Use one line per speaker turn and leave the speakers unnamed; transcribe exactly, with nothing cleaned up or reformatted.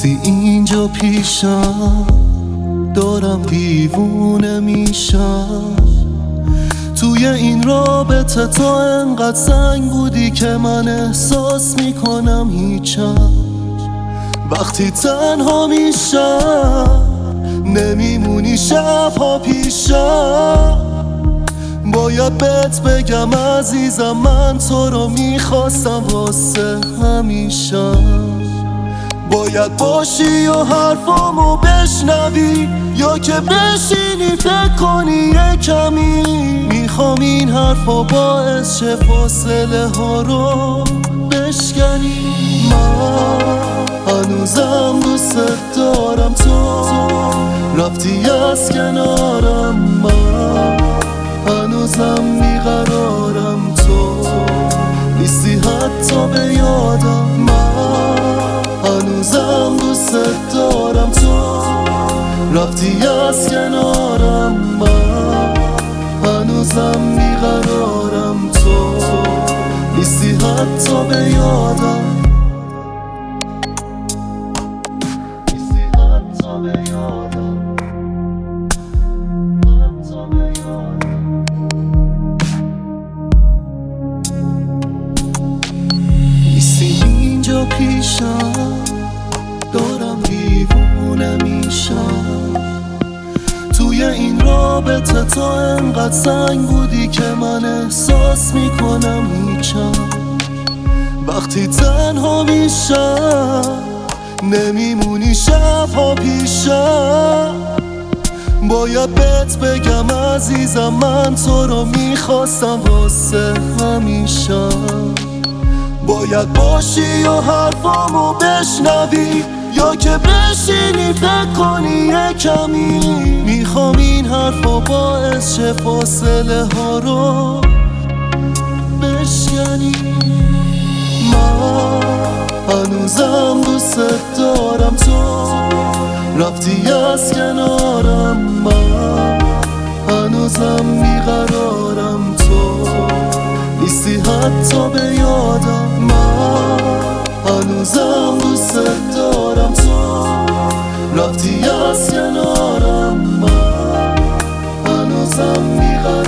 نیستی اینجا پیشم، دارم دیوونه میشم. توی این رابطه تا انقدر سنگ بودی که من احساس میکنم هیچم. وقتی تنها میشم نمیمونی شبها پیشم. باید بهت بگم عزیزم من تو رو میخواستم واسه همیشه. باید باشی و حرفامو بشنوی، یا که بشینی فکر کنی یه کمی. میخوام این حرفا باعث شه فاصله ها رو بشکنی. من هنوزم دوست دارم، تو رفتی از کنارم. من هنوزم بیقرارم، تو نیستی حتی به یادم. من هنوزم دوست دارم، تو رفتی از کنارم. من هنوزم بیقرارم، تو نیستی حتی به یادم. نیستی حتی به یادم. حتی به یادم. نیستی اینجا پیشم، دارم دیوونه میشم. توی این رابطه تا انقدر سنگ بودی که من احساس میکنم هیچم. وقتی تنها میشم نمیمونی شبها پیشم. باید بهت بگم عزیزم من تو رو میخواستم واسه همیشه. باید باشی و حرفامو بشنوی، یا که بشینی فکر کنی یه کمی. میخوام این حرفا باعث شه فاصله ها رو بشکنی. من هنوزم دوست دارم، تو رفتی از کنارم. من هنوزم بیقرارم، تو نیستی حتی به یادم. من هنوزم دوست دارم، تو رفتی از کنارم. من هنوزم بیقرارم.